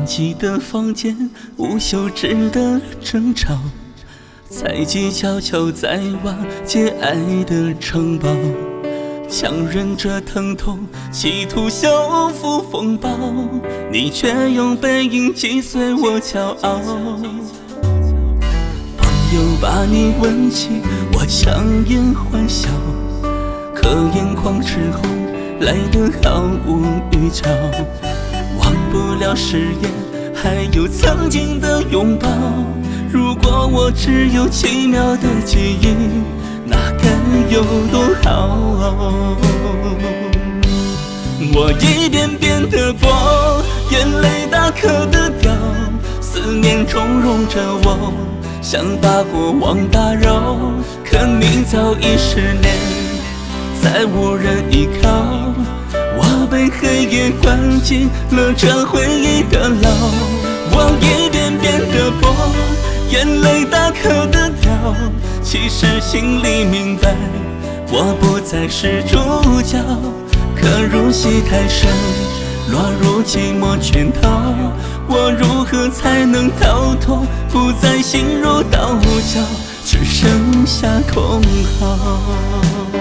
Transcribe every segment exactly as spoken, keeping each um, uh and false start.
拥挤的房间，无休止的争吵，猜忌悄悄在瓦解爱的城堡，强忍着疼痛，企图修复风暴，你却用背影击碎我骄傲。朋友把你问起，我强颜欢笑，可眼眶赤红，来得毫无预兆。忘不了誓言，还有曾经的拥抱。如果我只有奇妙的记忆，那该有多好。我一遍遍的过，眼泪大颗的掉，思念重融着我，想把过往打扰，可你早已失联，再无人依靠。我被黑夜关进了这回忆的牢，我一遍遍的播，眼泪大颗的掉，其实心里明白，我不再是主角。可入戏太深，落入寂寞圈套，我如何才能逃脱？不再心如刀绞，只剩下空号。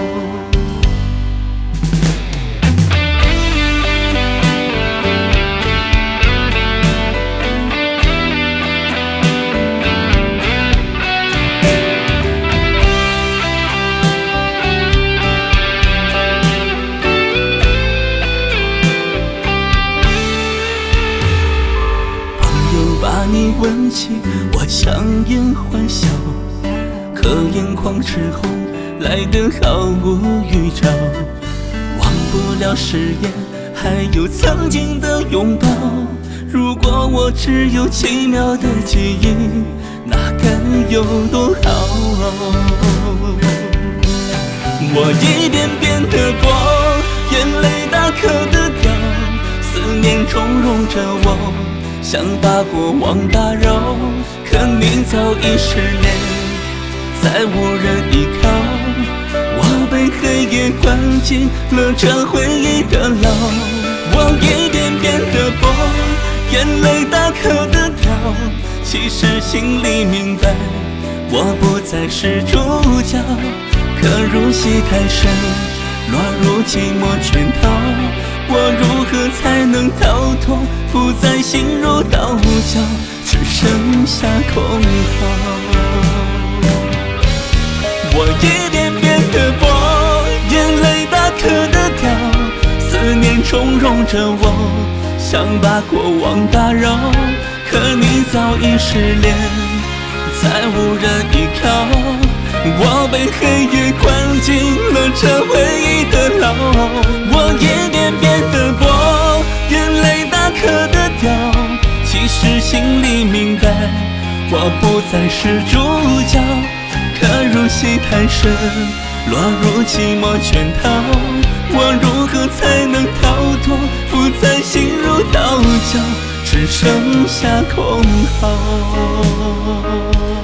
把你问起，我强颜欢笑，可眼眶赤红，来得毫无预兆。忘不了誓言，还有曾经的拥抱。如果我只有奇妙的记忆，那该有多好。我一遍遍的过，眼泪大颗的掉，思念重融着我，想把过往打扰，可你早已失联，再无人依靠。我被黑夜关进了这回忆的牢，我一遍遍的播，眼泪大颗的掉，其实心里明白，我不再是主角。可入戏太深，落入寂寞圈套，我如何才能逃脱？不再心如刀绞，只剩下空号。我一遍遍的播，眼泪大颗的掉，思念重融着我，想把过往打扰，可你早已失联，再无人依靠。我被黑夜关进了这回忆的牢，我一遍遍的播，眼泪大颗的掉，其实心里明白，我不再是主角。可入戏太深，落入寂寞圈套，我如何才能逃脱？不再心如刀绞，只剩下空号。